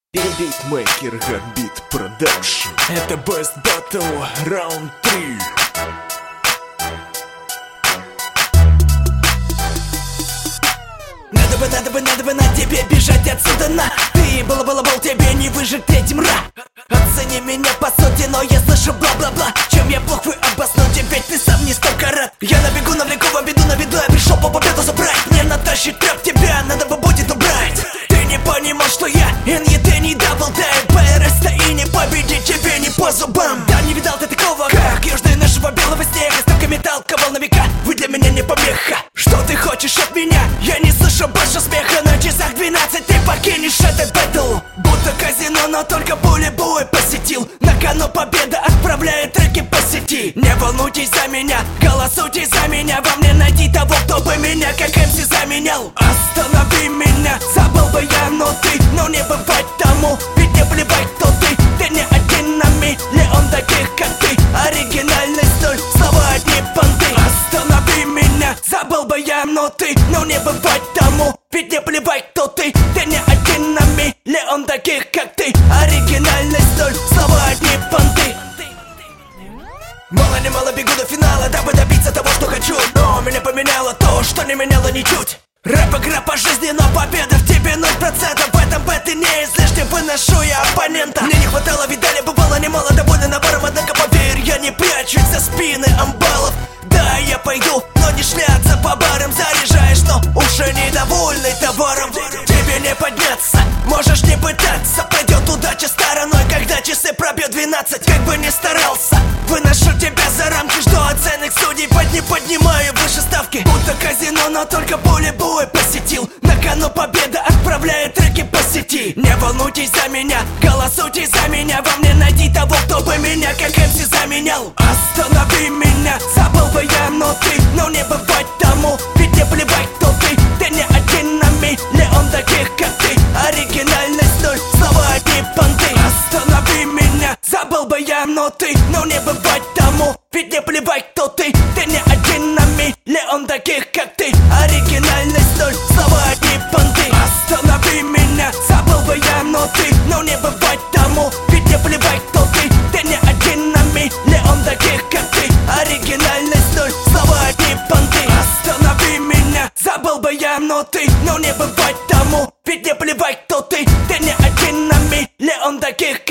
Битмейкер Гамбит Продакшн. Это Best Battle Round 3. Надо бы на тебе бежать отсюда на. Ты был тебе не выжить третьим ра. Оцени меня по сути, но я слышу бла-бла-бла. Чем я плох, вы обоснуйте, ведь ты сам не столько рад. Я набегу, навлеку вам беду на виду. Я пришел по победу забрать. Мне натащит трап, тебя надо бы будет убрать. Ты не понимал, что я NET не дабл дай ПРС-то и не победить тебе не по зубам. Да не видал ты такого, как южный нашего белого снега. Ставками толковал на века, вы для меня не помеха. Что ты хочешь от меня? Я не слышу больше смеха. На часах 12 ты покинешь этот бэтл. Будто казино, но только пули бой посетил. На кону победа отправляет треки по сети. Не волнуйтесь за меня, голосуйте за меня. Во мне найти того, кто бы меня как МС заменял. Останови меня, забыл бы я, но ты, но не бывать тому. Ведь не плевать, кто ты, ты не один на миллион таких, как ты. Оригинальный столь, слова одни понты. Останови меня, забыл бы я, но ты, но не бывать тому. Ведь не плевать, кто ты, ты не один на миллион таких, как ты. Оригинальный столь, слова одни понты. Мало бегу до финала, дабы добиться того, что хочу. Но меня поменяло то, что не меняло ничуть. Рэп-игра по жизни, но победа в тебе 0%. В этом бэтле не излишне выношу я оппонента. Мне не хватало, видали, бывало немало довольно набором. Однако поверь, я не прячусь за спины амбалов. Да, я пойду, но не шляться по барам. Заряжаешь, но уже недовольный товаром. Тебе не подняться, можешь не пытаться. Пройдет удача стороной, когда часы пробьют 12. Как бы ни старался, выношу тебя за рамки. Жду оценок судей, поднимаю выше ставки. Будто казино, но только поле боя посетил. На кону победа отправляет треки по сети. Не волнуйтесь за меня, голосуйте за меня. Во мне найти того, кто бы меня как МС заменял. Останови меня, забыл бы я, но ты, но не бывать тому. Ведь не плевать, кто ты, ты не один на миллион таких, как ты. Оригинальный столь, слова одни понты. Останови меня, забыл бы я, но ты, но не бывать тому. Ведь не плевать, кто ты, ты не один на миллион таких, как ты. Оригинальный столь, слова одни понты. Останови меня, забыл бы я, но ты, но не бывать тому. Ведь не плевать, кто ты, ты не один на миллион таких, как ты. Оригинальный столь, слова одни понты. Останови меня, забыл бы я, но ты, но не бывать тому. Ведь не плевать, кто ты, ты не один на миллион таких,